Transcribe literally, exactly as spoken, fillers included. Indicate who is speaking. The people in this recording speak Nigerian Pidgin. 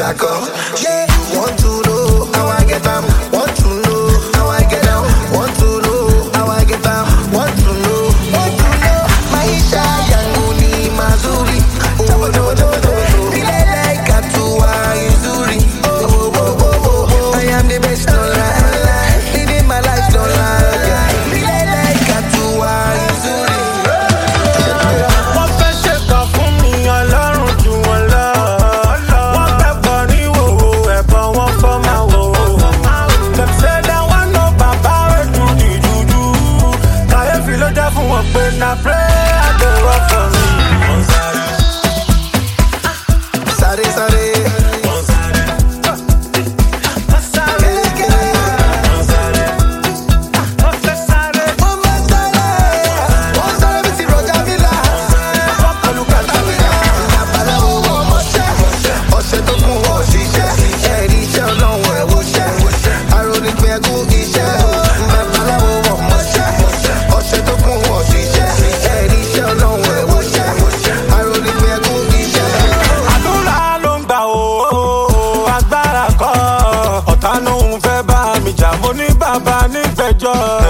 Speaker 1: jack up. Yeah, want to know how I get down. Want to know how I get down. Want to know how I get down. Want to know, want to know. Maisha yangu ni mazuri. Oh, no, no, no. Feel like Atua Izuri. Oh, oh, oh, oh. I am the best online. Living my life online. Feel like Atua Izuri.
Speaker 2: Wọ́n fẹ́ ṣe kan fún mi, Ọlọ́run jù wọ́n lọ. Wọ́n kẹ́kọ̀ọ́ ní wòwò, ẹ̀bọ̀n wọn fọ́ máa wò. Dem say dem wan know bàbá wey do the juju. Kàyéfì ló jẹ́ fún wọn pé na prayer dey work for me.
Speaker 1: Sare, sare. Kele, kele. Ọmọ sare. Wọ́n sáré bí ti Roger Miller. Wọ́n kọlu Caterpillar. Àbáláwo wọ ọmọṣẹ́. Ọṣẹ tó kún wọ ṣiṣẹ́. Ẹ̀rí iṣẹ́ ọlọ́run ẹ̀ wọṣẹ́. Arónípin ẹ̀gún iṣẹ́. Àbáláwo wọ ọmọṣẹ́. Ọṣẹ tó kún wọ ṣiṣẹ́. Ẹ̀rí iṣẹ́ ọlọ́run ẹ̀ wọṣẹ́. Arónípin ẹ̀gún iṣẹ́.
Speaker 2: Àdúrà ló ń gbà ó, agbára kọ́. Ọ̀tá ló ń fẹ́ bá mi jà, mo ní bàbá nígbẹ̀jọ́.